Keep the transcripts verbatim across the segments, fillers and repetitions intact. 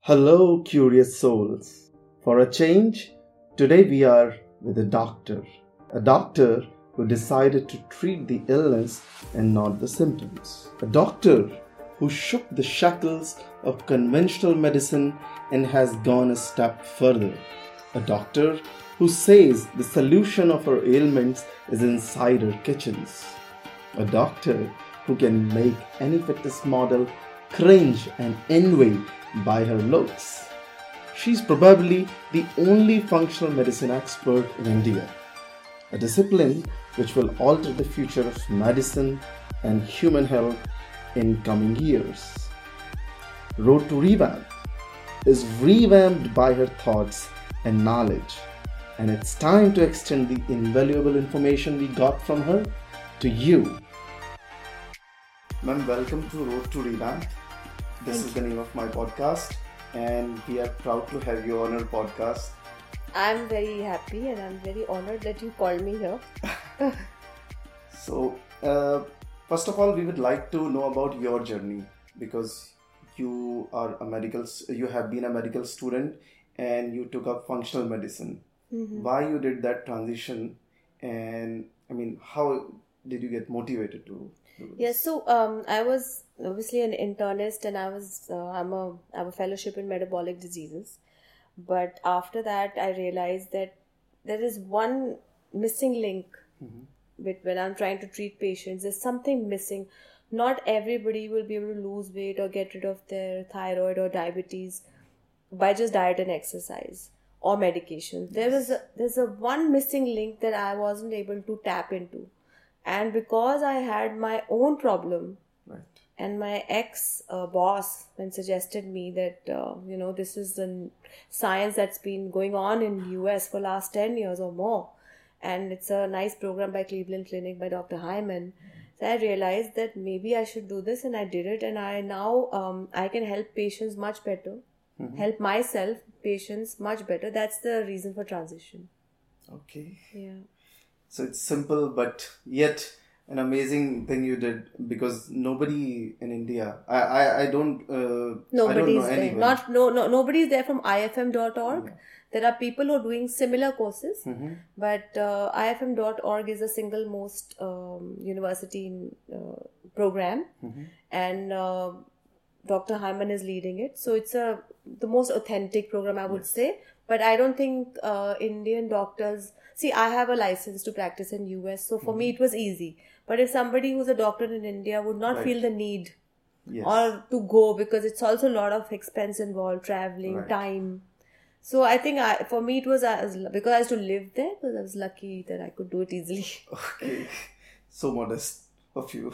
Hello, curious souls. For a change, today we are with a doctor. A doctor who decided to treat the illness and not the symptoms. A doctor who shook the shackles of conventional medicine and has gone a step further. A doctor who says the solution of our ailments is inside our kitchens. A doctor who can make any fitness model cringe and envy by her looks. She's probably the only functional medicine expert in India, a discipline which will alter the future of medicine and human health in coming years. Road to Revamp is revamped by her thoughts and knowledge, and it's time to extend the invaluable information we got from her to you. Ma'am, welcome to Road to Revamp. This Thank is the name of my podcast, and we are proud to have you on our podcast. I'm very happy and I'm very honored that you called me here. So, uh, first of all, we would like to know about your journey, because you are a medical, you have been a medical student and you took up functional medicine. Mm-hmm. Why you did that transition, and I mean, how did you get motivated to do this? Yes, so um, I was obviously an internist and I was uh, I'm a I have a fellowship in metabolic diseases. But after that, I realized that there is one missing link Mhm. with when I'm trying to treat patients. There's something missing. Not everybody will be able to lose weight or get rid of their thyroid or diabetes by just diet and exercise or medication. There is a, there's a one missing link that I wasn't able to tap into. And because I had my own problem, Right. and my ex uh, boss then suggested me that uh, you know this is the science that's been going on in U S for last ten years or more, and it's a nice program by Cleveland Clinic by Doctor Hyman. So I realized that maybe I should do this, and I did it, and I now um, I can help patients much better, Mhm. help myself, patients much better. That's the reason for transition. Okay. Yeah. So it's simple, but yet an amazing thing you did, because nobody in India, I I, I don't, uh, I don't Nobody's know there. anyone. Not no no nobody's there from I F M dot org. Yeah. There are people who are doing similar courses, Mhm. but uh, I F M dot org is the single most um, university in, uh, program, Mhm. and uh, Doctor Hyman is leading it. So it's a the most authentic program, I would Yes. say. But I don't think uh, Indian doctors. See, I have a license to practice in U S, so for me it was easy. But if somebody who's a doctor in India would not Right. feel the need Yes. or to go, because it's also a lot of expense involved, traveling, Right. time. So I think I, for me it was, I was because I used to live there, because I was lucky that I could do it easily. Okay. So modest of you.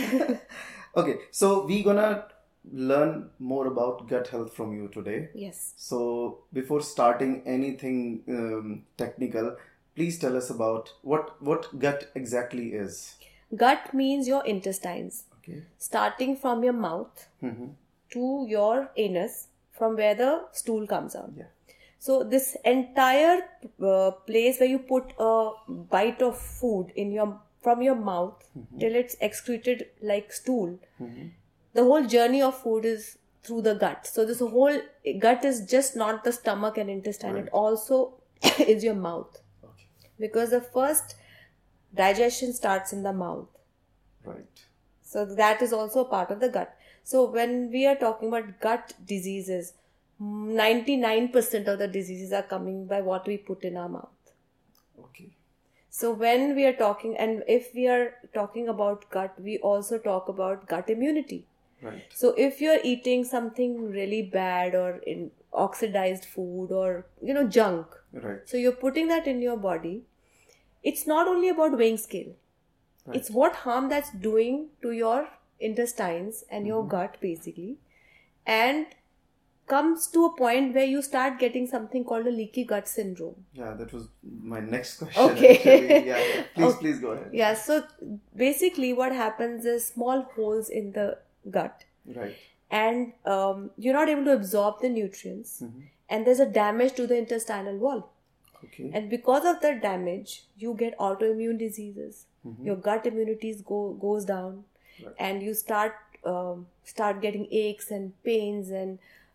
Okay. So we're gonna learn more about gut health from you today. Yes. So before starting anything um, technical, please tell us about what what gut exactly is. Gut means your intestines, Okay. starting from your mouth Mm-hmm. to your anus, from where the stool comes out. Yeah. So this entire uh, place where you put a bite of food in your from your mouth till it's excreted like stool, Mm-hmm. the whole journey of food is through the gut. So this whole gut is just not the stomach and intestine. Right. It also is your mouth, Okay. because the first digestion starts in the mouth. Right. So that is also a part of the gut. So when we are talking about gut diseases, ninety-nine percent of the diseases are coming by what we put in our mouth. Okay. So when we are talking, and if we are talking about gut, we also talk about gut immunity. Right. So if you're eating something really bad or in oxidized food or, you know, junk, Right. so you're putting that in your body, it's not only about weighing scale. Right. It's what harm that's doing to your intestines and your Mhm. gut, basically. And comes to a point where you start getting something called a leaky gut syndrome. Yeah, that was my next question. Okay. Actually. Yeah. yeah. Please, Okay. please go ahead. Yeah, so basically what happens is small holes in the gut, Right. and um, you're not able to absorb the nutrients, Mhm. and there's a damage to the intestinal wall. Okay. And because of the damage, you get autoimmune diseases. Mhm. Your gut immunity go, goes down, Right. and you start um, start getting aches and pains and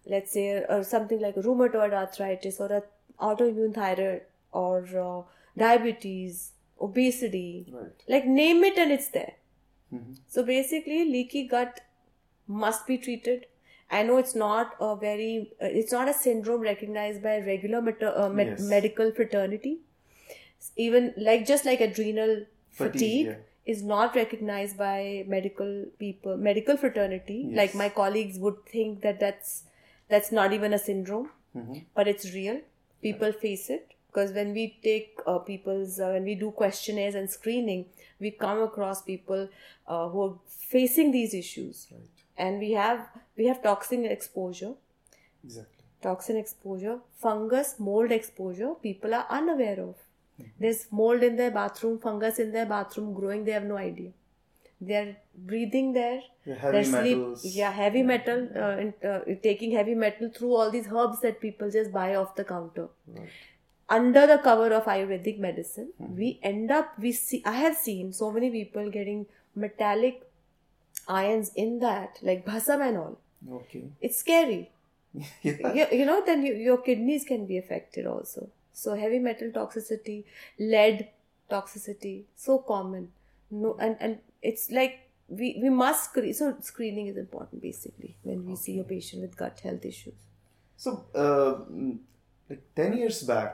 let's say, or something like rheumatoid arthritis or a autoimmune thyroid or uh, diabetes, obesity, Right. like name it and it's there. Mm-hmm. So basically, leaky gut must be treated. I know it's not a very, uh, it's not a syndrome recognized by regular met- uh, med- Yes. medical fraternity. Even like just like adrenal Fatigue, fatigue, yeah. is not recognized by medical people, medical fraternity. Yes. Like my colleagues would think that that's that's not even a syndrome, Mm-hmm. but it's real. People face it because when we take uh, people's uh, when we do questionnaires and screening, we come across people uh, who are facing these issues, Right. and we have we have toxin exposure, Exactly. toxin exposure, fungus, mold exposure. People are unaware of. There's mold in their bathroom, fungus in their bathroom growing. They have no idea. They're breathing there. Yeah, heavy They're sleep. metals. Yeah, heavy metal. Uh, and, uh, taking heavy metal through all these herbs that people just buy off the counter. Right. Under the cover of Ayurvedic medicine, we end up. We see. I have seen so many people getting metallic ions in that, like bhasam and all. Okay. It's scary. Yeah. you, you know, then you, your kidneys can be affected also. So heavy metal toxicity, lead toxicity, so common. No, and, and it's like we, we must screen. So screening is important basically when we see a patient with gut health issues. So, uh, mm, like ten years back,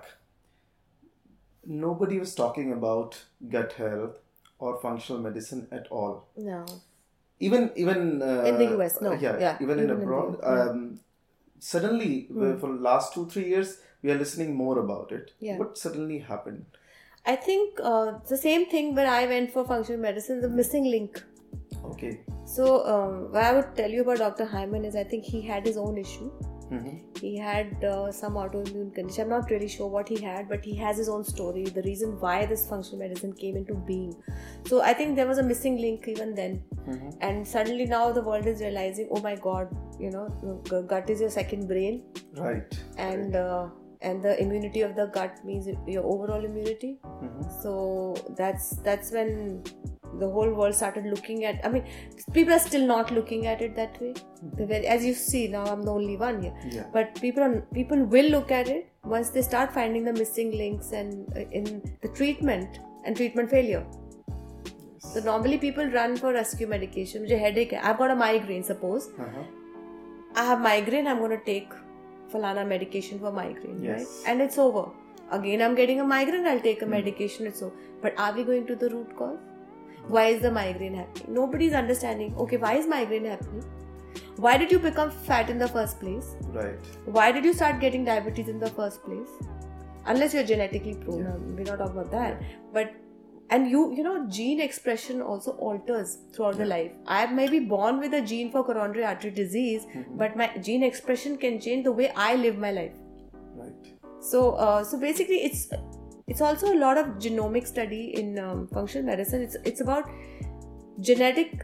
nobody was talking about gut health or functional medicine at all. No. Even even uh, In the U S, no. yeah, Yeah, even, in even in abroad. the- yeah. um, suddenly, for the last two three years, we are listening more about it. Yeah. What suddenly happened? I think uh, it's the same thing when I went for functional medicine, the missing link. Okay. So um, what I would tell you about Doctor Hyman is I think he had his own issue. Mm-hmm. He had uh, some autoimmune condition. I'm not really sure what he had, but he has his own story, the reason why this functional medicine came into being. So I think there was a missing link even then. Mm-hmm. And suddenly now the world is realizing, oh my God, you know, g- gut is your second brain. Right. And uh, and the immunity of the gut means your overall immunity. Mm-hmm. So that's that's when the whole world started looking at, I mean, people are still not looking at it that way. They're very, as you see, now I'm the only one here. Yeah. But people are, people will look at it once they start finding the missing links and uh, in the treatment and treatment failure. Yes. So normally people run for rescue medication. Which headache hai. I've got a migraine, suppose. Uh-huh. I have migraine, I'm going to take falana medication for migraine, Yes. right? And it's over. Again, I'm getting a migraine, I'll take a medication, it's over. But are we going to the root cause? Why is the migraine happening? Nobody's understanding, okay, why is migraine happening? Why did you become fat in the first place? Right. Why did you start getting diabetes in the first place? Unless you're genetically prone, Yeah. we're not talking about that. But, and you, you know, gene expression also alters throughout the life. I may be born with a gene for coronary artery disease, Mm-hmm. but my gene expression can change the way I live my life. Right. So, uh, so basically, it's it's also a lot of genomic study in um, functional medicine. It's it's about genetic,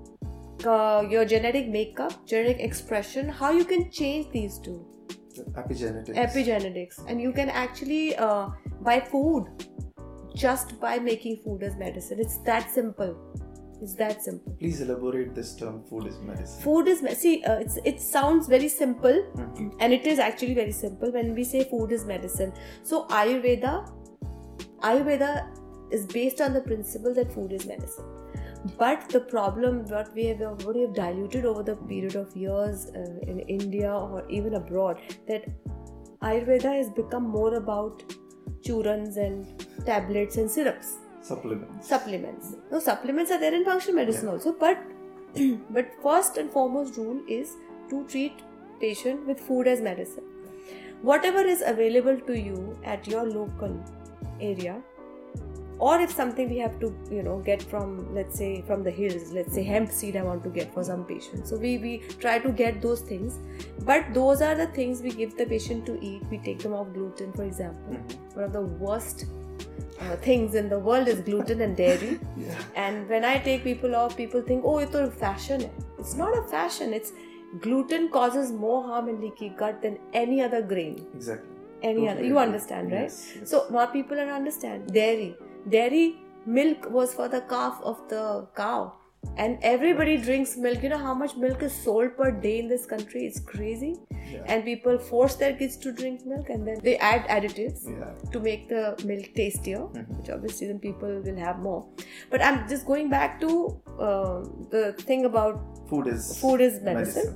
uh, your genetic makeup, genetic expression, how you can change these two. Epigenetics. Epigenetics, and you can actually uh, buy food just by making food as medicine. It's that simple. It's that simple. Please elaborate this term. Food is medicine. Food is me- see. Uh, it's it sounds very simple, Mhm. and it is actually very simple when we say food is medicine. So Ayurveda, Ayurveda is based on the principle that food is medicine. But the problem, what we have, what we have diluted over the period of years uh, in India or even abroad, that Ayurveda has become more about churans and tablets and syrups. Supplements. Supplements. No, supplements are there in functional medicine Yeah. also, but but first and foremost rule is to treat patient with food as medicine. Whatever is available to you at your local area, or if something we have to, you know, get from, let's say, from the hills, let's say hemp seed I want to get for some patient. So we, we try to get those things. But those are the things we give the patient to eat. We take them off gluten, for example. Mhm. One of the worst uh, things in the world is gluten and dairy. Yeah. And when I take people off, people think, oh, it's a fashion. It's not a fashion. It's gluten causes more harm in leaky gut than any other grain. Exactly. Any Totally other. You agree. understand, right? Yes, yes. So not people don't understand. Dairy. Dairy milk was for the calf of the cow. And everybody drinks milk. You know how much milk is sold per day in this country? It's crazy. Yeah. And people force their kids to drink milk, and then they add additives Yeah. to make the milk tastier, Mhm. which obviously then people will have more. But I'm just going back to uh, the thing about Food is food is medicine.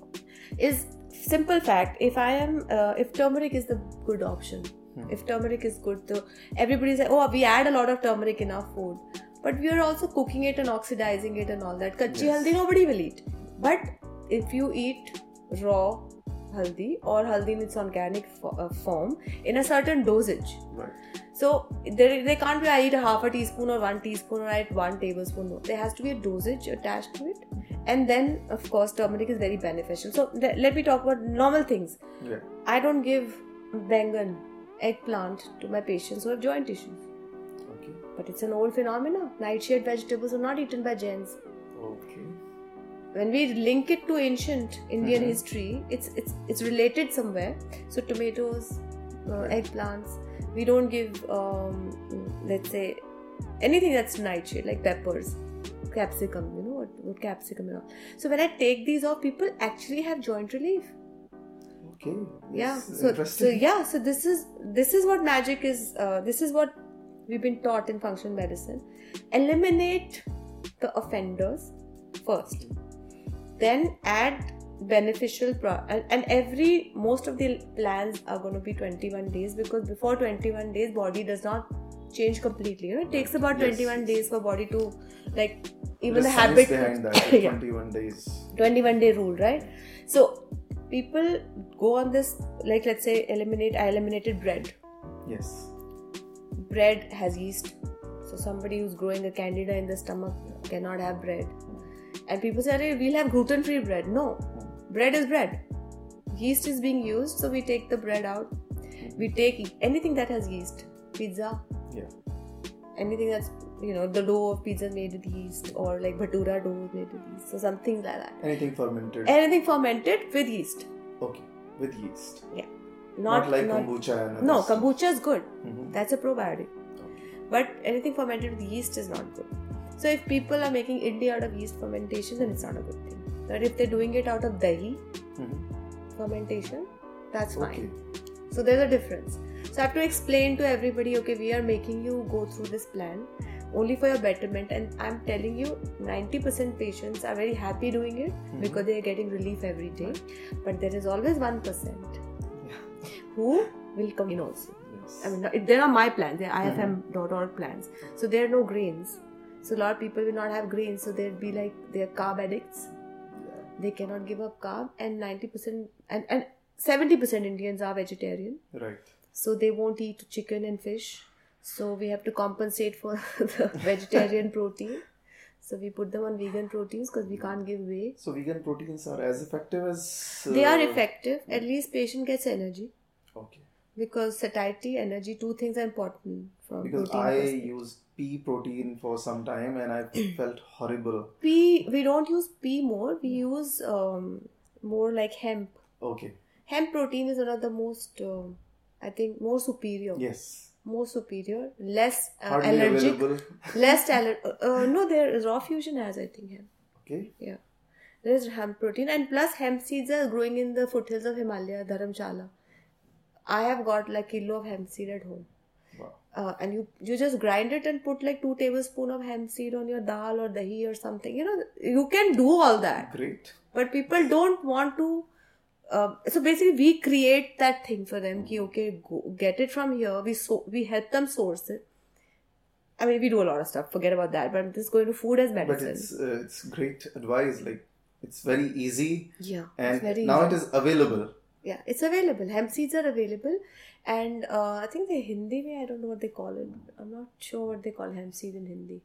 Is simple fact. If I am, uh, if turmeric is the good option, Hmm. if turmeric is good, so everybody's like, oh, we add a lot of turmeric in our food, but we are also cooking it and oxidizing it and all that. Kachi Yes. haldi nobody will eat. But if you eat raw haldi or haldi in its organic fo- uh, form in a certain dosage, Right. so there, there can't be I eat a half a teaspoon or one teaspoon or I eat one tablespoon. No, there has to be a dosage attached to it. And then, of course, turmeric is very beneficial. So th- let me talk about normal things. Yeah. I don't give bengan, eggplant to my patients who have joint issues. Okay. But it's an old phenomena. Nightshade vegetables are not eaten by Jains. Okay. When we link it to ancient Indian Mhm. history, it's it's it's related somewhere. So tomatoes, uh, eggplants. We don't give, um, let's say, anything that's nightshade, like peppers, capsicum. You know what, what capsicum and all. So when I take these off, people actually have joint relief. Okay. Yeah. That's So so interesting. yeah. So this is this is what magic is. Uh, this is what we've been taught in functional medicine. Eliminate the offenders first. Then add beneficial pro- and, and every most of the plans are going to be twenty-one days, because before twenty-one days body does not change completely. You know, it takes about Yes. twenty-one days for body to, like, even There's the science habit behind that. Yeah. twenty-one days. twenty-one day rule, right? So people go on this, like, let's say eliminate I eliminated bread. Yes. Bread has yeast, so somebody who's growing a candida in the stomach cannot have bread. And people say, "Arey, we'll have gluten free bread." No, bread is bread. Yeast is being used, so we take the bread out. We take anything that has yeast, pizza, Yeah. anything that's, you know, the dough of pizza is made with yeast, or like bhatura dough is made with yeast, so something like that. Anything fermented. Anything fermented with yeast. Okay. With yeast. Yeah. Not, like kombucha and No, others. kombucha is good. Mhm. That's a probiotic. Okay. But anything fermented with yeast is not good. So if people are making idli out of yeast fermentation, then it's not a good thing. But if they're doing it out of dahi Mhm. fermentation, that's fine. Okay. So there's a difference. So I have to explain to everybody, okay, we are making you go through this plan only for your betterment, and I'm telling you, ninety percent patients are very happy doing it Mhm. because they are getting relief every day. But there is always one percent Yeah. who will come in also. Yes. I mean, no, they're not my plans, they're I F M dot org plans. So there are no grains. So a lot of people will not have grains, so they'll be like, they're carb addicts. Yeah. They cannot give up carb, and ninety percent and, and seventy percent Indians are vegetarian. Right. So they won't eat chicken and fish. So we have to compensate for the vegetarian protein. So we put them on vegan proteins because we can't give whey. So vegan proteins are as effective as. Uh, They are effective. At least patient gets energy. Okay. Because satiety, energy, two things are important from Because protein I perspective. used pea protein for some time and I felt horrible. Pea, we don't use pea more. We use um, more like hemp. Okay. Hemp protein is one of the most, uh, I think, more superior. Yes. More superior. Less uh, Hardly allergic. available. Less allergic. Uh, uh, no, there raw fusion has, I think, hemp. Okay. Yeah. There is hemp protein, and plus hemp seeds are growing in the foothills of Himalaya, Dharamshala. I have got like kilo of hemp seed at home. Wow. Uh, and you you just grind it and put like two tablespoons of hemp seed on your dal or dahi or something. You know, you can do all that. Great. But people don't want to. Uh, so basically, we create that thing for them. Ki, okay, go, get it from here. We so we help them source it. I mean, we do a lot of stuff. Forget about that. But I'm just going to food as But medicine. it's uh, it's great advice. Like it's very easy. Yeah, And it's very now easy. it is available. Yeah, it's available. Hemp seeds are available, and uh, I think the Hindi way, I don't know what they call it. I'm not sure what they call hemp seed in Hindi.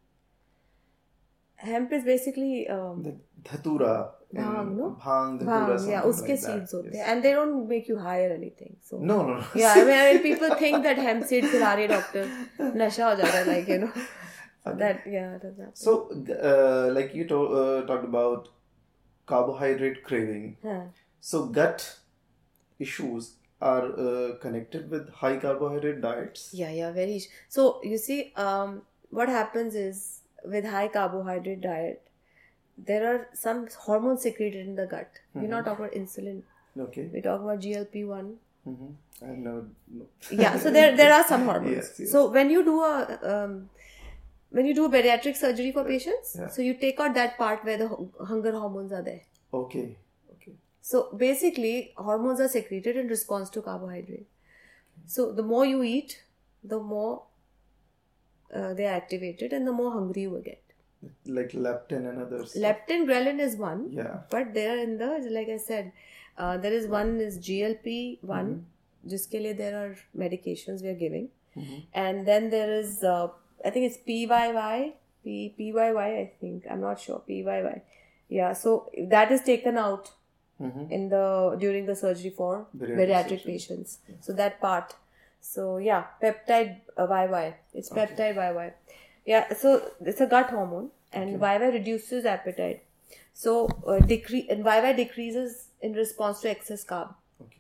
Hemp is basically um, The dhatura. in Bhang, no? Bhang, dhatura, bhang, something yeah, uske like seeds that. hote hain. Yes. And they don't make you high or anything. So No, no, no. yeah, I mean, I mean, people think that hemp seed khila rahi hai doctor, nasha ho jata hai, like, you know. So that, yeah, that's that. So, uh, like you to- uh, talked about carbohydrate craving. Huh. So, gut issues are uh, connected with high carbohydrate diets. Yeah, yeah, very. So you see, um, what happens is with high carbohydrate diet, there are some hormones secreted in the gut. Mm-hmm. We're not talking about insulin. Okay. We're talking about G L P one. Mm-hmm. I know. No. Yeah, so there there are some hormones. Yes, yes. So when you do a um, when you do a bariatric surgery for patients, Yeah. so you take out that part where the hu- hunger hormones are there. Okay. Okay. So basically, hormones are secreted in response to carbohydrate. So the more you eat, the more uh, they are activated, and the more hungry you will get. Like leptin and others. Leptin, ghrelin is one, Yeah. but they are in the, like I said, uh, there is one is G L P one, jiske liye there are medications we are giving, Mm-hmm. and then there is uh, I think it's P Y Y, P PYY I think, I'm not sure, P Y Y, yeah. So that is taken out Mm-hmm. in the during the surgery for Bariatric bariatric surgery. patients. So that part. So yeah, peptide uh, Y Y. It's Okay. peptide Y Y. Yeah, so it's a gut hormone, and Okay. Y Y reduces appetite. So uh, decre- and Y Y decreases in response to excess carb. Okay.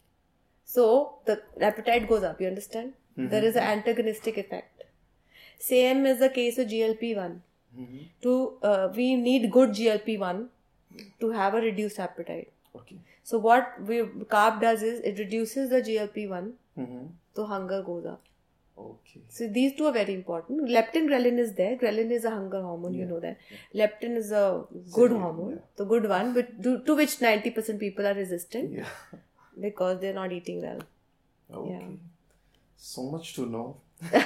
So the appetite goes up. You understand? Mhm. There is an antagonistic effect. Same is the case with G L P one. Mm-hmm. To uh, we need good G L P one to have a reduced appetite. Okay. So what we carb does is it reduces the G L P one, Mm-hmm. so hunger goes up. Okay. So these two are very important. Leptin, ghrelin is there. Ghrelin is a hunger hormone, you Yeah. know that. Leptin is a good Second, hormone, yeah. the good one, but to, to which ninety percent people are resistant Yeah. because they're not eating well. Okay. Yeah. So much to know.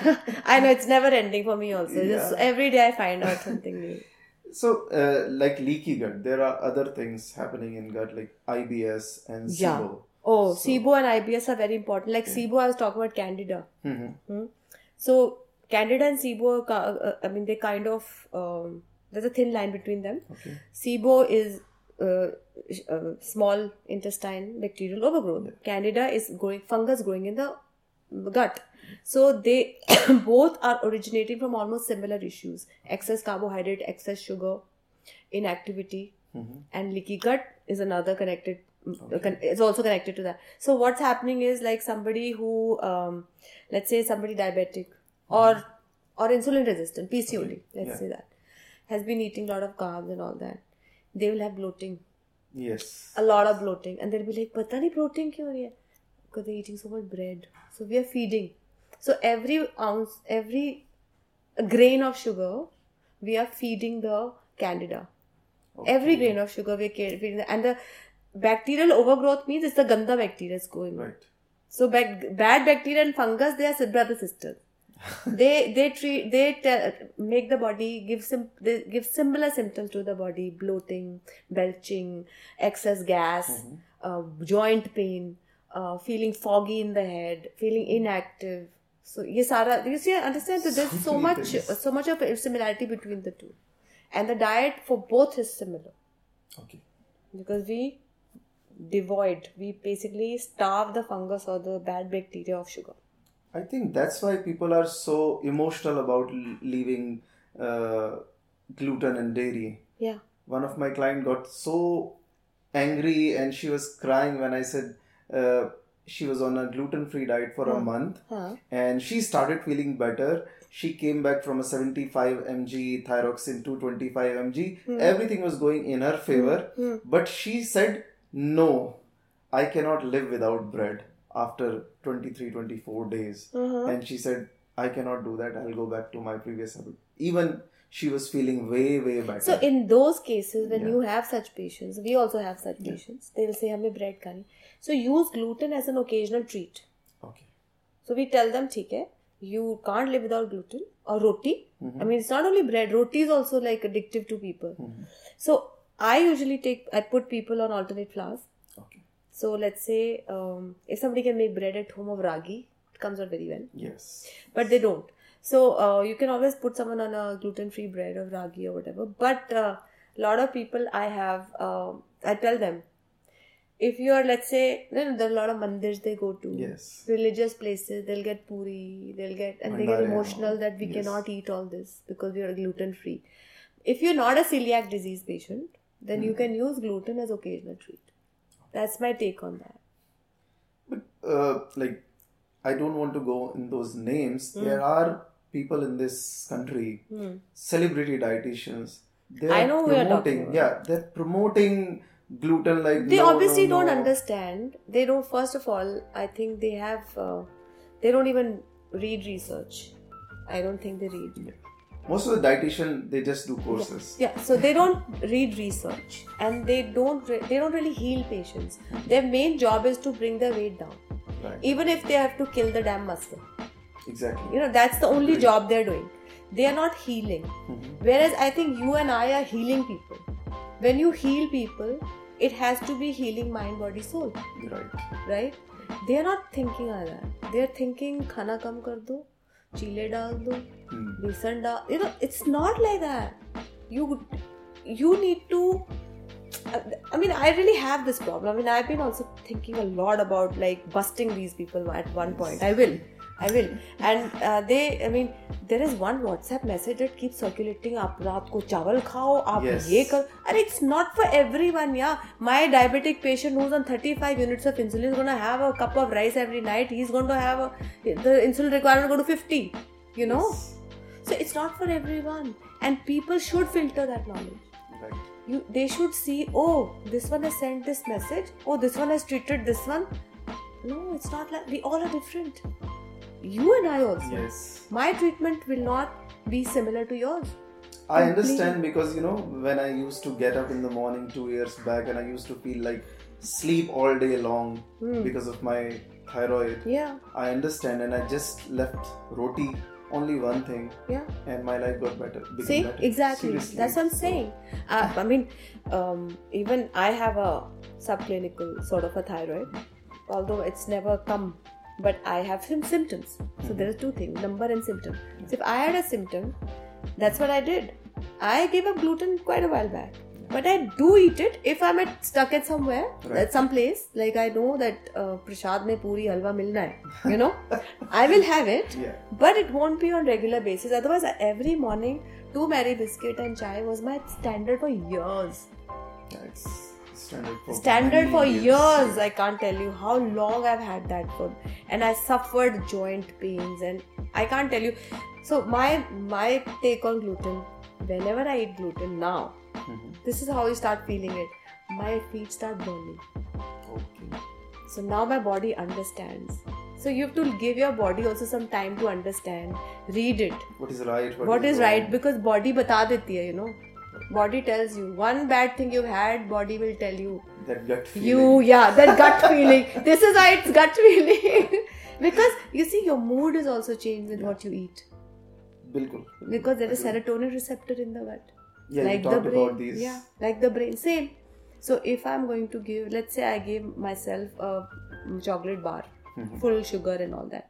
I know it's never ending for me also. Just Yeah. every day I find out something new. So, uh, like leaky gut, there are other things happening in gut like I B S and SIBO. Yeah. Oh, So- SIBO and I B S are very important. Like SIBO, I was talking about Candida. Mm-hmm. Hmm? So Candida and SIBO, are ki- uh, I mean, they kind of um, there's a thin line between them. Okay. SIBO is uh, sh- uh, small intestine bacterial overgrowth. Yeah. Candida is growing fungus growing in the gut. So they both are originating from almost similar issues: excess carbohydrate, excess sugar, inactivity, Mm-hmm. and leaky gut is another connected. Okay. Con- it's also connected to that. So what's happening is like somebody who, um, let's say somebody diabetic or or insulin resistant, P C O D, Okay. let's Yeah. say that, has been eating a lot of carbs and all that. They will have bloating, Yes. a lot of bloating, and they'll be like, "Pata nahi bloating kyun ho rahi hai?" Because they're eating so much bread. So we are feeding. So every ounce, every grain of sugar, we are feeding the candida. Okay. Every grain of sugar we're feeding, the, and the bacterial overgrowth means it's the ganda bacteria is going on. Right. So bac- bad bacteria and fungus, they are brother sisters. they they treat they tell, make the body give sim they give similar symptoms to the body: bloating, belching, excess gas, Mm-hmm. uh, joint pain, uh, feeling foggy in the head, feeling inactive. So ye sara, you see, understand that there's so many much things. so much of a similarity between the two, and the diet for both is similar Okay. because we devoid we basically starve the fungus or the bad bacteria of sugar. I think that's why people are so emotional about l- leaving uh, gluten and dairy. Yeah. One of my client got so angry and she was crying when I said uh, she was on a gluten-free diet for a month Huh. and she started feeling better. She came back from a seventy-five milligrams thyroxine to twenty-five milligrams. Everything was going in her favor. But she said, no, I cannot live without bread after twenty-three, twenty-four days. And she said, I cannot do that. I'll go back to my previous habit. Even she was feeling way, way better. So in those cases, when Yeah. you have such patients, we also have such patients. They'll say, "Hame bread khani." So use gluten as an occasional treat. Okay. So we tell them, "ठीक है, you can't live without gluten or roti." I mean, it's not only bread. Roti is also like addictive to people. So I usually take, I put people on alternate flours. Okay. So let's say um, if somebody can make bread at home of ragi, it comes out very well. Yes. But they don't. So uh, you can always put someone on a gluten-free bread or ragi or whatever. But a uh, lot of people I have, uh, I tell them, if you are, let's say, you know, there are a lot of mandirs they go to, Yes. religious places, they'll get puri, they'll get, and they get Bhandare, emotional that we yes. cannot eat all this because we are gluten-free. If you're not a celiac disease patient, then you can use gluten as occasional treat. That's my take on that. But, uh, like, I don't want to go in those names. There are people in this country, celebrity dietitians, They're I know who you're talking promoting, about. yeah, they're promoting gluten like They no, obviously no, don't no. understand. They don't, first of all, I think they have, uh, they don't even read research. I don't think they read. Yeah. Most of the dietitian, they just do courses. Yeah, yeah. So they don't read research, and they don't re- they don't really heal patients. Their main job is to bring their weight down, Right. even if they have to kill the damn muscle. Exactly. You know, that's the only Agreed. job they're doing. They are not healing. Mhm. Whereas I think you and I are healing people. When you heal people, it has to be healing mind, body, soul. Right. Right? They are not thinking like that. They are thinking khana kam kar do, chile dal do, Hmm. besan dal. You know, it's not like that. You you need to. I mean, I really have this problem. I mean, I've been also thinking a lot about like busting these people at one point. I will. I will. And uh, they, I mean, there is one WhatsApp message that keeps circulating. Aap raat ko chawal khao, aap Yes. ye kar. And it's not for everyone, yeah. My diabetic patient who's on thirty-five units of insulin is going to have a cup of rice every night. He's going to have a, the insulin requirement go to fifty, you know. Yes. So it's not for everyone. And people should filter that knowledge. Right. You, they should see, oh, this one has sent this message. Oh, this one has treated this one. No, it's not like, we all are different. You and I also. Yes. My treatment will not be similar to yours. I understand because, you know, when I used to get up in the morning two years back and I used to feel like sleep all day long Hmm. because of my thyroid. Yeah, I understand, and I just left roti, only one thing, yeah. and my life got better. became See, better. exactly. Seriously. That's what I'm saying. Uh, I mean, um, even I have a subclinical sort of a thyroid, although it's never come. But I have some symptoms. So there are two things, number and symptom. So if I had a symptom, that's what I did. I gave up gluten quite a while back. But I do eat it if I'm at, stuck at somewhere, Right. at some place. Like I know that uh, Prashad mein puri halwa milna hai. You know? I will have it. Yeah. But it won't be on regular basis. Otherwise, every morning, two Mary biscuit and chai was my standard for years. Yeah, it's standard for Standard many for years. I can't tell you how long I've had that food, and I suffered joint pains, and I can't tell you. So my my take on gluten, whenever I eat gluten now, Mhm. this is how you start feeling it. My feet start burning. Okay. So now my body understands. So you have to give your body also some time to understand. Read it. What is right? What is wrong? right? Because body bata deti hai, you know. Body tells you. One bad thing you've had, body will tell you. That gut feeling. You, yeah, that gut feeling. This is why it's gut feeling. Because you see, your mood is also changed with what you eat. Bilkul. Because there is Agreed. serotonin receptor in the gut. Yeah, like you the talked brain. about these. Yeah, like the brain. Same. So if I'm going to give, let's say I gave myself a chocolate bar, Mhm. full sugar and all that.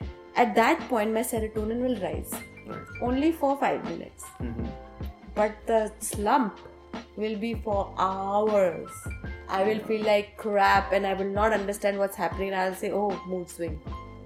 At that point, my serotonin will rise. Right. Only for five minutes. Mhm. But the slump will be for hours. I will feel like crap and I will not understand what's happening. I'll say, oh, mood swing.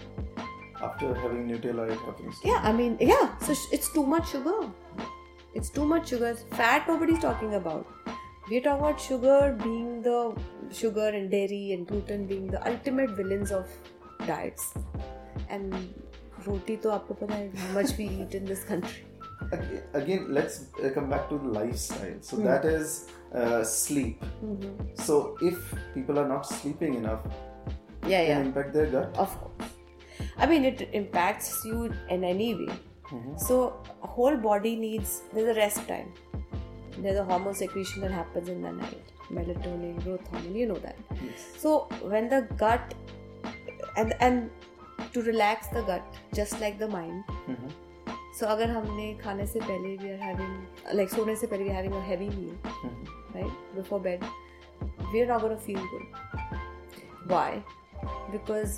After having Nutella, it happens. Yeah, I mean, yeah. So sh- it's too much sugar. It's too much sugar. Fat nobody's talking about. We talk about sugar being the sugar and dairy and gluten being the ultimate villains of diets. And roti to aapko pata hai how much we eat in this country. Again, again, let's uh, come back to the lifestyle. So Hmm. that is uh, sleep. Mm-hmm. So if people are not sleeping enough, Yeah, it yeah. can impact their gut. Of course. I mean, it impacts you in any way. Mhm. So, whole body needs, there's a rest time. There's a hormone secretion that happens in the night. Melatonin, growth hormone, you know that. Yes. So, when the gut, and and to relax the gut, just like the mind. Mhm. So, अगर हमने खाने से पहले we are having, like सोने से पहले we are having a heavy meal, Mhm. right, before bed, we are not going to feel good. Why? Because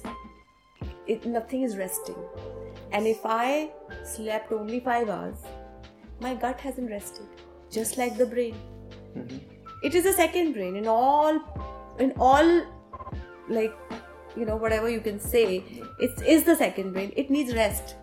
it, nothing is resting. And if I slept only five hours, my gut hasn't rested. Just like the brain. Mhm. It is the second brain in all, in all, like, you know, whatever you can say, it is the second brain. It needs rest.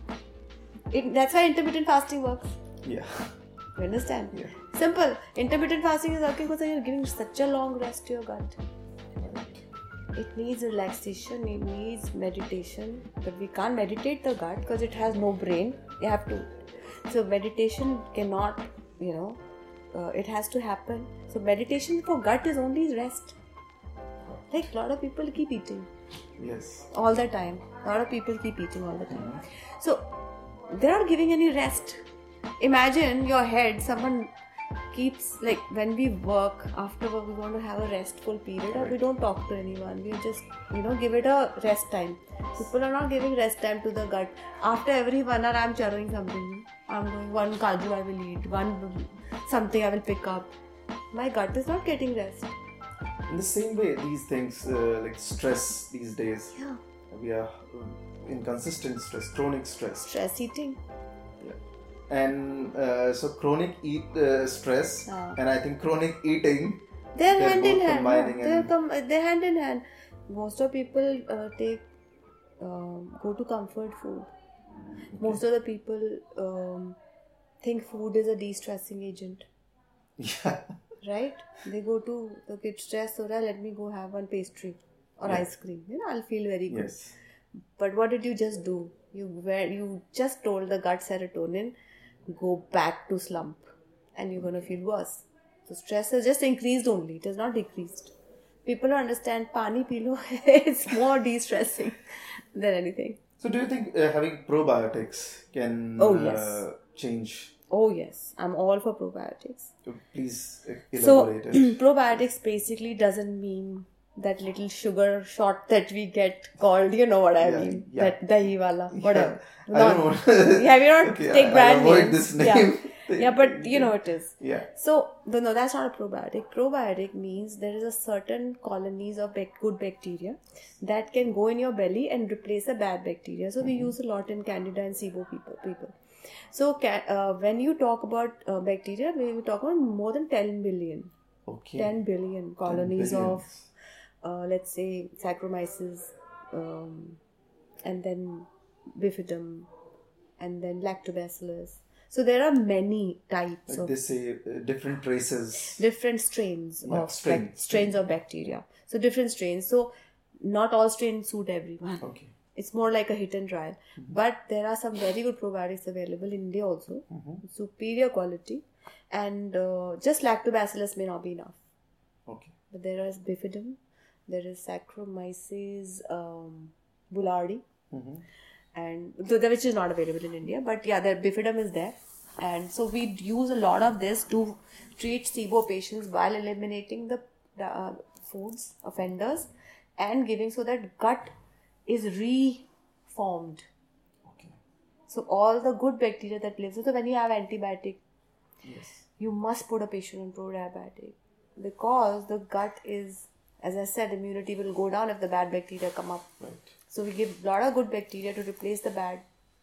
It, that's why intermittent fasting works. Yeah. You understand? Yeah. Simple. Intermittent fasting is working because you're giving such a long rest to your gut. Right. It needs relaxation, it needs meditation, but we can't meditate the gut because it has no brain. You have to. So meditation cannot, you know, uh, it has to happen. So meditation for gut is only rest. Like a lot of people keep eating. Yes. All the time. A lot of people keep eating all the time. So they're not giving any rest. Imagine your head, someone keeps, like when we work, after work we want to have a restful period, or we don't talk to anyone, we just, you know, give it a rest time. People are not giving rest time to the gut. After every one hour I'm chowing something. I'm going, one kaju I will eat, one something I will pick up. My gut is not getting rest. In the same way, these things uh, like stress these days, Yeah. we are in consistent stress, chronic stress. Stress eating. And uh, so chronic eat uh, stress Ah. and I think chronic eating, They're, they're hand both in hand. combining No, they're, and- com- they're hand in hand. Most of people uh, take um, go to comfort food. Most of the people um, think food is a de-stressing agent, yeah, right? They go to the get stressed, so let me go have one pastry or Yeah. ice cream. You know, I'll feel very good. yes, But what did you just do? You were you just told the gut serotonin, go back to slump, and you're gonna feel worse. So stress has just increased only; it has not decreased. People don't understand. Pani pilo, it's more de-stressing than anything. So do you think uh, having probiotics can Oh, uh, yes. change? Oh yes, I'm all for probiotics. So please uh, So elaborate it. probiotics basically doesn't mean that little sugar shot that we get called, you know what I Yeah, mean, yeah. that dahi wala, whatever. I don't Non- know. yeah, we don't Okay, take I'll brand avoid names. this name. Yeah. yeah, but you know it is. Yeah. So, but no, that's not a probiotic. Probiotic means there is a certain colonies of bec- good bacteria that can go in your belly and replace the bad bacteria. So we use a lot in Candida and SIBO people. people. So ca- uh, when you talk about uh, bacteria, we talk about more than ten billion. Okay. ten billion colonies billion. of, uh, let's say, Saccharomyces, um, and then Bifidum, and then Lactobacillus. So there are many types Like of they say, uh, different races. different strains Yeah, of strain, bac- strains of bacteria. So different strains. So not all strains suit everyone. Okay. It's more like a hit and trial. But there are some very good probiotics available in India also. Superior quality. And uh, just Lactobacillus may not be enough. Okay. But there is Bifidum. There is Saccharomyces um, boulardii. Mm-hmm. And th- which is not available in India, but yeah, the Bifidum is there, and so we use a lot of this to treat SIBO patients while eliminating the, the uh, foods offenders and giving so that gut is reformed. Okay. So all the good bacteria that lives. So when you have antibiotic, Yes. you must put a patient on probiotic because the gut is, as I said, immunity will go down if the bad bacteria come up. Right. So we give a lot of good bacteria to replace the bad,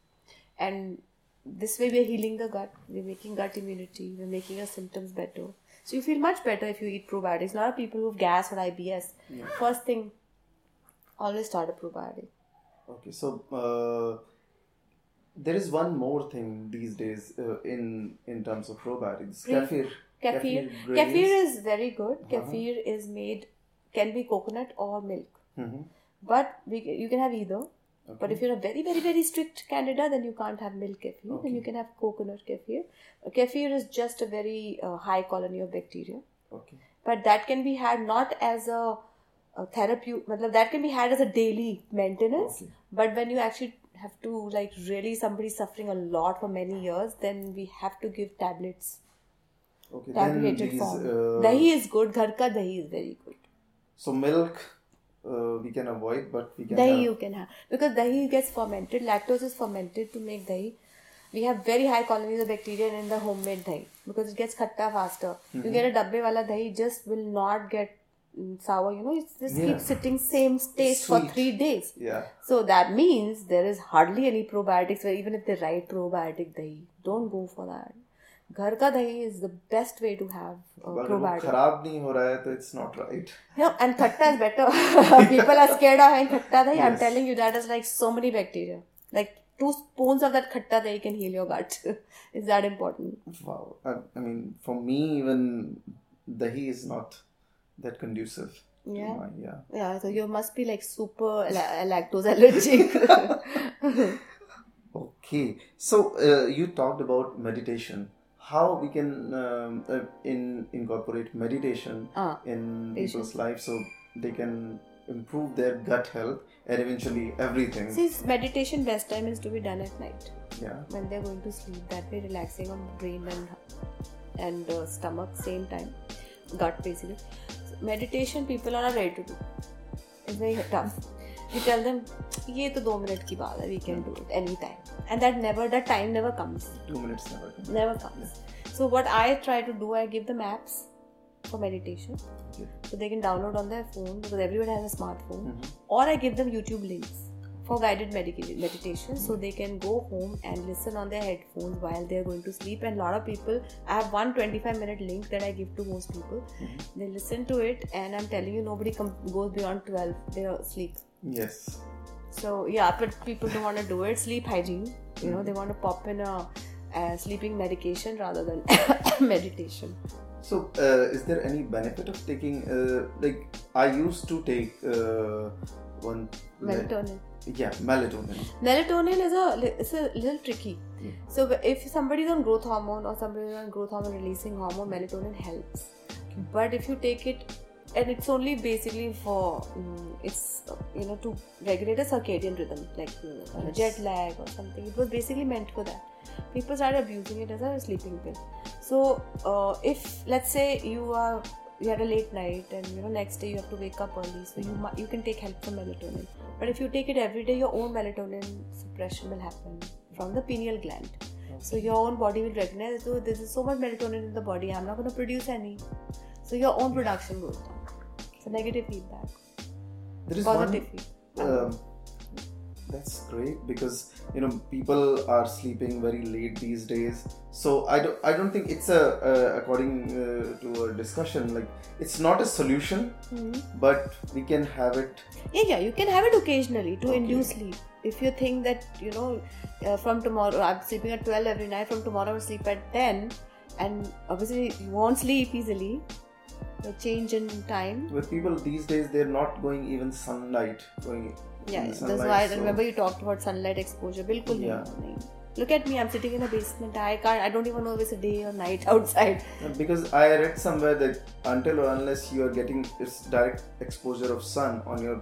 and this way we are healing the gut. We're making gut immunity. We're making our symptoms better. So you feel much better if you eat probiotics. A lot of people who have gas or I B S, Yeah. first thing, always start a probiotic. Okay. So uh, there is one more thing these days uh, in in terms of probiotics. Re- Kefir. Kefir. grains. Kefir is very good. Uh-huh. Kefir is made, can be coconut or milk. Mm-hmm. But we, you can have either. Okay. But if you're a very, very, very strict candida, then you can't have milk kefir. Okay. Then you can have coconut kefir. Uh, Kefir is just a very uh, high colony of bacteria. Okay. But that can be had not as a, a therapy, that can be had as a daily maintenance. Okay. But when you actually have to, like, really somebody suffering a lot for many years, then we have to give tablets. Okay. Then Tabulated these. form. Uh, Dahi is good. Ghar ka dahi is very good. so milk. Uh, we can avoid, but we can Dahi have... you can have. Because dahi gets fermented. Lactose is fermented to make dahi. We have very high colonies of bacteria in the homemade dahi. Because it gets khatta faster. Mm-hmm. You get a dabbe wala dahi, just will not get mm, sour. You know, it just Yeah. keeps sitting same taste for Sweet. three days. Yeah. So that means there is hardly any probiotics. Where even if they write probiotic dahi, don't go for that. Ghar ka dahi is the best way to have uh, अगर वो probiotic. खराब नहीं हो रहा है तो it's not right. Yeah, and khatta is better. People are scared of having khatta dahi. I'm Yes. telling you, that is like so many bacteria. Like two spoons of that khatta dahi can heal your gut. It's that important. Wow. I, I mean, for me, even dahi is not that conducive. to Yeah. my- yeah. Yeah, so you must be like super la- lactose allergic. Okay. So uh, you talked about meditation. how we can um, uh, in incorporate meditation Ah, in patience. people's lives so they can improve their gut health and eventually everything. See, meditation best time is to be done at night Yeah. when they're going to sleep. That way, relaxing on brain and and uh, stomach same time, gut basically. So meditation people are not ready to do. It's very tough. You tell them, ये तो दो minute की बात है. We can do it anytime, and that never, that time never comes. Two minutes never comes. Never comes. So what I try to do, I give them apps for meditation, Okay. so they can download on their phone because everyone has a smartphone, Mhm. or I give them YouTube links for guided medica- meditation, so they can go home and listen on their headphones while they are going to sleep. And a lot of people, I have one twenty-five minute link that I give to most people. Mhm. They listen to it, and I'm telling you, nobody com- goes beyond twelve. They are asleep. Yes. So yeah, but people don't want to do it. Sleep hygiene, you know, they want to pop in a, a sleeping medication rather than meditation. So, uh, is there any benefit of taking, uh, like, I used to take uh, one... Melatonin. Yeah, melatonin. Melatonin is a, li- it's a little tricky. Yeah. So if somebody is on growth hormone or somebody is on growth hormone releasing hormone, melatonin helps. But if you take it, and it's only basically for, um, it's, uh, you know, to regulate a circadian rhythm, like, you know, Yes. jet lag or something. It was basically meant for that. People started abusing it as a sleeping pill. So uh, if, let's say you are, you had a late night and, you know, next day you have to wake up early, so you mu- you can take help from melatonin. But if you take it every day, your own melatonin suppression will happen from the pineal gland. So your own body will recognize, oh, there is so much melatonin in the body, I'm not going to produce any. So your own production goes down. So negative feedback. There is Positive one... feedback. Um, that's great because, you know, people are sleeping very late these days. So I don't, I don't think it's a, uh, according uh, to a discussion, like, it's not a solution, Mhm. but we can have it. Yeah, yeah, you can have it occasionally to Okay. induce sleep. If you think that, you know, uh, from tomorrow, I'm sleeping at twelve every night, from tomorrow I'll sleep at ten, and obviously you won't sleep easily, the change in time. With people these days, they're not going even sunlight. Going Yeah, in that's sunlight, why I so- remember you talked about sunlight exposure. Bilkul nahi Yeah. ho, nahi. Look at me, I'm sitting in a basement. I can't, I don't even know if it's a day or night outside. Because I read somewhere that until or unless you are getting this direct exposure of sun on your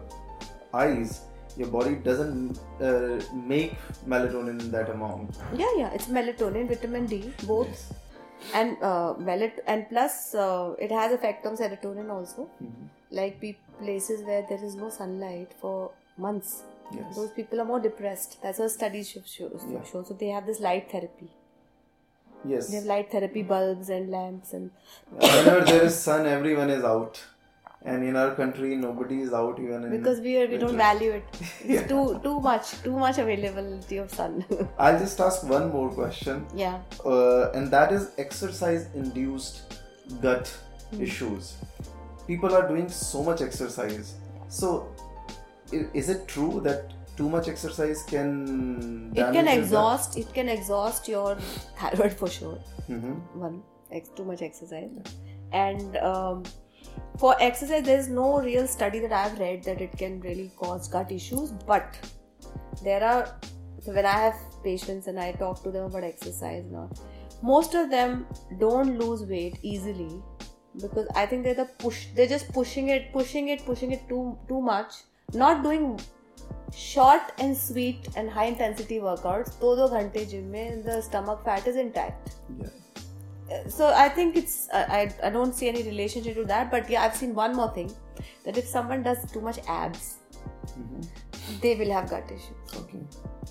eyes, your body doesn't uh, make melatonin in that amount. Yeah, yeah, it's melatonin, vitamin D, both. Yes. And uh, melat- and plus uh, it has effect on serotonin also. Mhm. Like pe- places where there is no sunlight for months, Yes. those people are more depressed. That's what studies show, show, Yeah. show. So they have this light therapy. Yes. They have light therapy bulbs and lamps, and Whenever there is sun, everyone is out. And in our country, nobody is out even in because we are, we don't winter. value it. It's too too much too much availability of sun. I'll just ask one more question, Yeah. uh, and that is exercise-induced gut Hmm. issues. People are doing so much exercise. So, i- is it true that too much exercise can It damage can your gut? exhaust. It can exhaust your thyroid for sure. Mhm. One, ex- too much exercise, and um, for exercise, there is no real study that I've read that it can really cause gut issues. But there are, so when I have patients and I talk to them about exercise now, most of them don't lose weight easily because I think they're the push. They're just pushing it, pushing it, pushing it too too much. Not doing short and sweet and high intensity workouts. Two two ghante gym mein, the stomach fat is intact. Yeah. So I think it's uh, I I don't see any relationship to that, but yeah, I've seen one more thing, that if someone does too much abs, Mhm. they will have gut issues. Okay.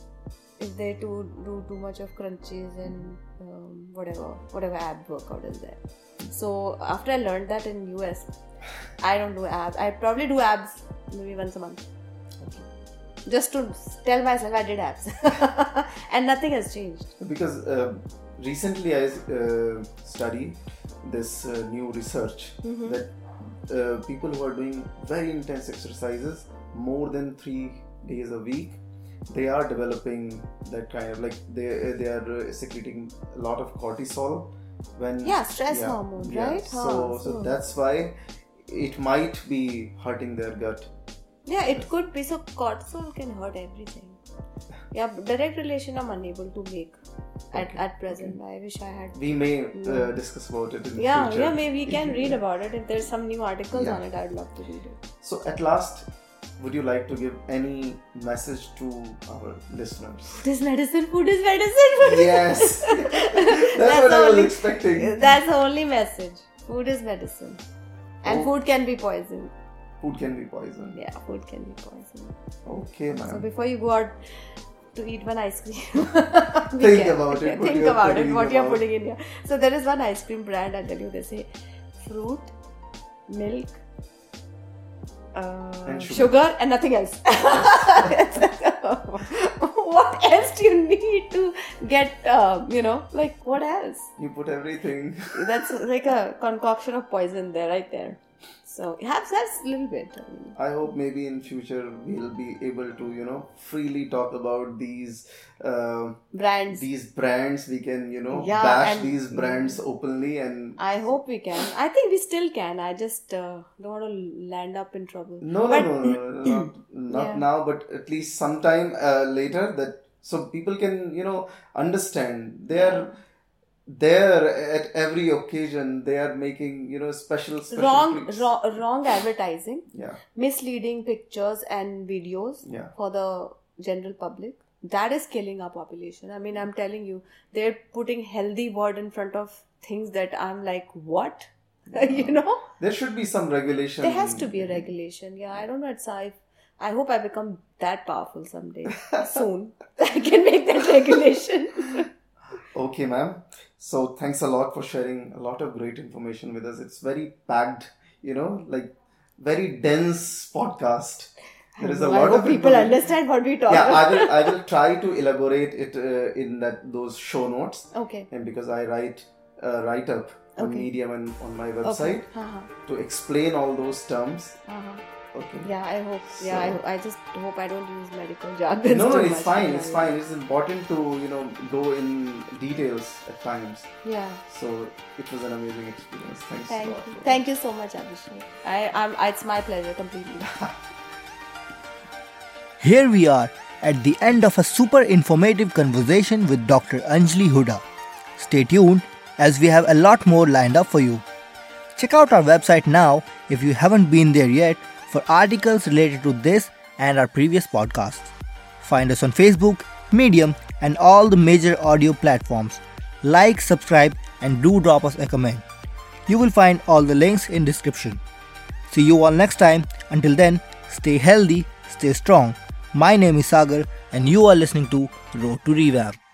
If they do do too much of crunches and um, whatever whatever ab workout is there. So after I learned that in U S, I don't do abs. I probably do abs maybe once a month, Okay. just to tell myself I did abs, and nothing has changed. Because uh, recently I uh, studied this uh, new research Mhm. that uh, people who are doing very intense exercises more than three days a week, they are developing that kind of, like, they they are uh, secreting a lot of cortisol when Yeah, stress yeah, hormone, yeah. right? So Huh, so so- that's why it might be hurting their gut. Yeah, it could be. So cortisol can hurt everything. Yeah, direct relation I'm unable to make at, Okay. at present. I wish I had. We may uh, Yeah. discuss about it in the Yeah, future. yeah, maybe we can read about it. If there's some new articles Yeah. on it, I'd love to read it. So at last, would you like to give any message to our listeners? Food is medicine, food is medicine. Food is Yes! That's, That's what I was only- expecting. That's the only message. Food is medicine. And Oh. food can be poison. Food can be poison. Yeah, food can be poison. Okay, So ma'am. before you go out to eat one ice cream, Think about it, what Think you're about it, putting what you're about. putting in here. So there is one ice cream brand, I'll tell you, they say fruit, milk, uh, And sugar. sugar and nothing else. What else do you need to get, uh, you know, like what else? You put everything. That's like a concoction of poison there, right there. So have that's a little bit. I mean, I hope maybe in future we'll be able to, you know, freely talk about these uh, brands. these brands. We can, you know, Yeah, bash and- these brands openly, and I hope we can. I think we still can. I just uh, don't want to land up in trouble. no, no, But- no, no, no, not, not Yeah. now, but at least sometime uh, later, that so people can, you know, understand. They are there at every occasion. They are making, you know, special, special Wrong, treats. wrong, wrong advertising, Yeah, misleading pictures and videos yeah. for the general public. That is killing our population. I mean, I'm telling you, they're putting healthy word in front of things that I'm like, what? You know? There should be some regulation. There has to be a regulation. Yeah, I don't know. It's I. I hope I become that powerful someday. Soon, I can make that regulation. Okay, ma'am. So thanks a lot for sharing a lot of great information with us. It's very packed, you know, like very dense podcast. There is a I lot hope of people information. understand what we talk Yeah, I about. will. I will try to elaborate it uh, in that those show notes, Okay. and because I write uh, write up on Okay. Medium and on my Okay. website Uh-huh. to explain all those terms. Uh-huh. Okay. Yeah, I hope. Yeah, So- I, I just hope I don't use medical jargon. No, no, too it's much. fine. Yeah, It's yeah. fine. It's important to, you know, go in details at times. Yeah. So it was an amazing experience. Thanks Thank a lot. you. Thank you so much, Abhishek. I, I'm. It's my pleasure completely. Here we are at the end of a super informative conversation with Doctor Anjali Huda. Stay tuned as we have a lot more lined up for you. Check out our website now if you haven't been there yet for articles related to this and our previous podcasts. Find us on Facebook, Medium, and all the major audio platforms. Like, subscribe, and do drop us a comment. You will find all the links in description. See you all next time. Until then, stay healthy, stay strong. My name is Sagar and you are listening to Road to Revamp.